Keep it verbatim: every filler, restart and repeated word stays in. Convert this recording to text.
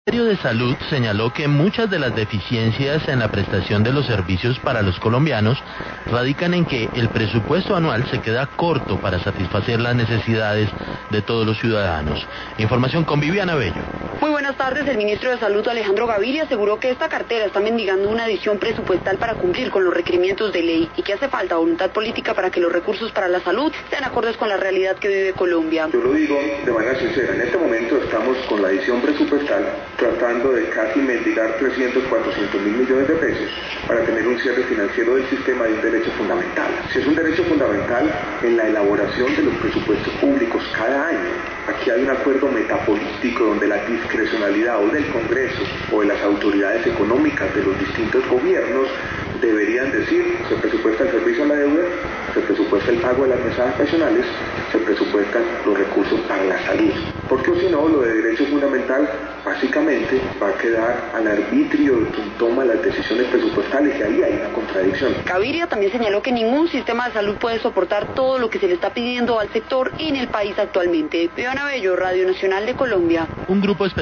El Ministerio de Salud señaló que muchas de las deficiencias en la prestación de los servicios para los colombianos radican en que el presupuesto anual se queda corto para satisfacer las necesidades de todos los ciudadanos. Información con Viviana Bello. Muy buenas tardes. El ministro de Salud, Alejandro Gaviria, aseguró que esta cartera está mendigando una adición presupuestal para cumplir con los requerimientos de ley y que hace falta voluntad política para que los recursos para la salud sean acordes con la realidad que vive Colombia. Yo lo digo de manera sincera, en este momento estamos con la adición presupuestal tratando de casi mendigar trescientos, cuatrocientos mil millones de pesos para tener un cierre financiero del sistema de un derecho fundamental. Si es un derecho fundamental en la elaboración de los presupuestos públicos cada año, aquí hay un acuerdo metapolítico donde la discrecionalidad o del Congreso o de las autoridades económicas de los distintos gobiernos deberían decir, se presupuesta el servicio a la deuda, se presupuesta el pago de las mesadas pensionales, se presupuestan los recursos para la salud. Porque si no, lo de derecho fundamental básicamente va a quedar al arbitrio de quien toma las decisiones presupuestales y ahí hay una contradicción. Gaviria también señaló que ningún sistema de salud puede soportar todo lo que se le está pidiendo al sector en el país actualmente. Viviana Bello, Radio Nacional de Colombia. Un grupo